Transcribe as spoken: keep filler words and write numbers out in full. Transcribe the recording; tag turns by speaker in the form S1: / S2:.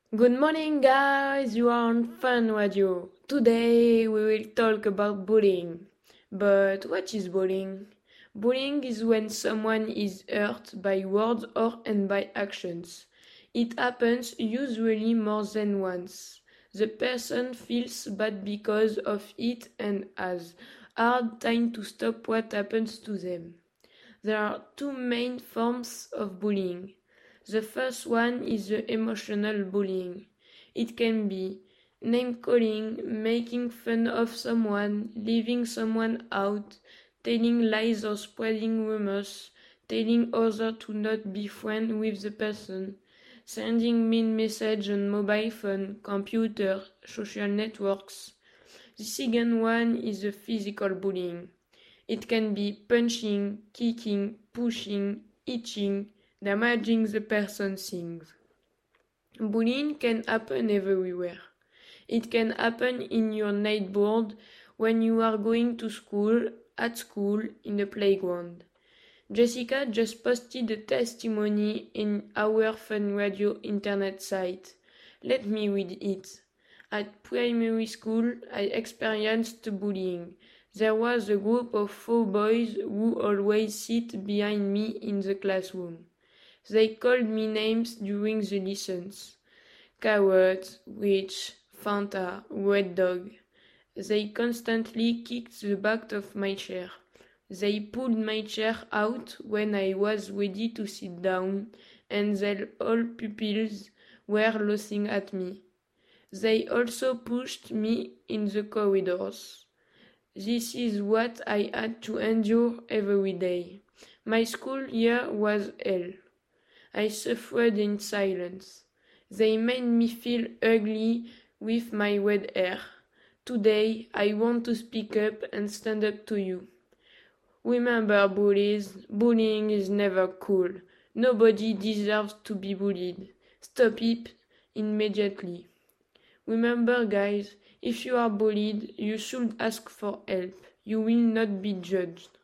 S1: Good morning, guys. You are on Fun Radio. Today we will talk about bullying. But what is bullying? Bullying is when someone is hurt by words or and by actions. It happens usually more than once. The person feels bad because of it and has hard time to stop what happens to them. There are two main forms of bullying. The first one is the emotional bullying. It can be name-calling, making fun of someone, leaving someone out, telling lies or spreading rumors, telling others to not be friends with the person, sending mean messages on mobile phone, computer, social networks. The second one is the physical bullying. It can be punching, kicking, pushing, hitching, damaging the person's things. Bullying can happen everywhere. It can happen in your neighborhood, when you are going to school, at school, in the playground. Jessica just posted a testimony in our Fun Radio internet site. Let me read it. At primary school, I experienced bullying. There was a group of four boys who always sit behind me in the classroom. They called me names during the lessons. Carrot, witch, Fanta, red dog. They constantly kicked the back of my chair. They pulled my chair out when I was ready to sit down, and their all pupils were laughing at me. They also pushed me in the corridors. This is what I had to endure every day. My school year was hell. I suffered in silence. They made me feel ugly with my red hair. Today, I want to speak up and stand up to you. Remember, bullies, bullying is never cool. Nobody deserves to be bullied. Stop it immediately. Remember, guys, if you are bullied, you should ask for help. You will not be judged.